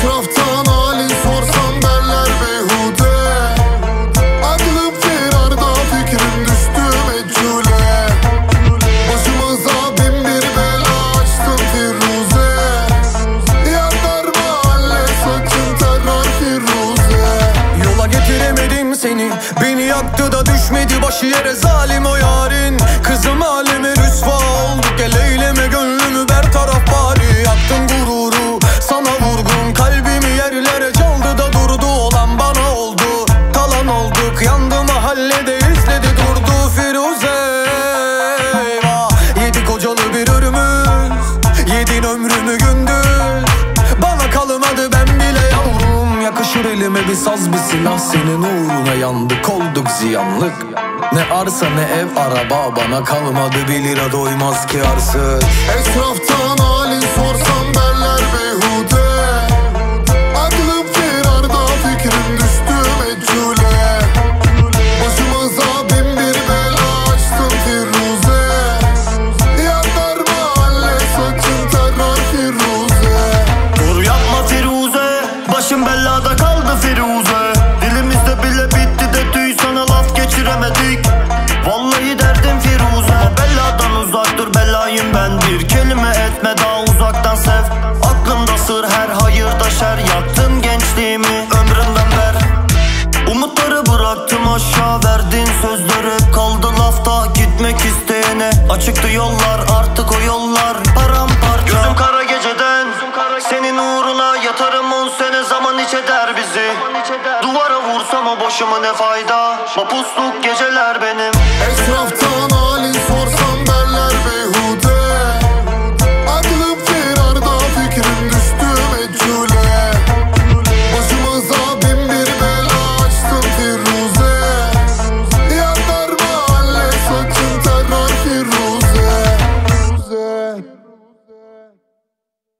Etraftan halin sorsam derler beyhude. Aklım firarda, fikrim düştü meçhule. Başımıza bin bir bela açtın Firuze. Yanlar mahalle sakın terör Firuze. Yola getiremedim seni, beni yaktı da düşmedi başı yere zalim o yarın. Kızım aleme rüsva olduk, gel eyleme gönlümü bertaraf bari. Yaktın gururu, sana vurgun, kalbimi yerlere çaldı da durdu. Olan bana oldu, kalan olduk, yandı mahallede izledi durdu Firuze. Eyvah, yedi kocalı bir ölümüz, yedin ömrümü gündüz. Bana kalmadı ben bile yavrum, yakışır elime bir saz bir silah. Senin uğruna yandık olduk ziyanlık. Ne arsa ne ev araba, bana kalmadı bir lira doymaz ki arsız. Etraftan halin sorsam derler beyhude. Aklım firarda, fikrim düştü meçhule. Başımıza bin bir bela açtın Firuze. Yanlar mahalle sakın terör Firuze. Dur yapma Firuze, başım belada kaldı Firuze. Dilimizde bile bitti de tüy, sana laf geçiremedik. Vallahi derdim Firuze, ama beladan uzak dur, belayım ben. Bir kelime etme, daha uzaktan sev. Aklımda sır, her hayırda şer. Yaktın gençliğimi, ömründen ver. Umutları bıraktım aşağı, verdin sözler hep kaldı lafta. Gitmek isteyene açıktı yollar, artık o yollar paramparça. Gözüm kara geceden, senin uğruna yatarım 10 sene, zaman hiç eder bizi. Duvara vursam o başıma ne fayda, mapusluk geceler benim. Etraftan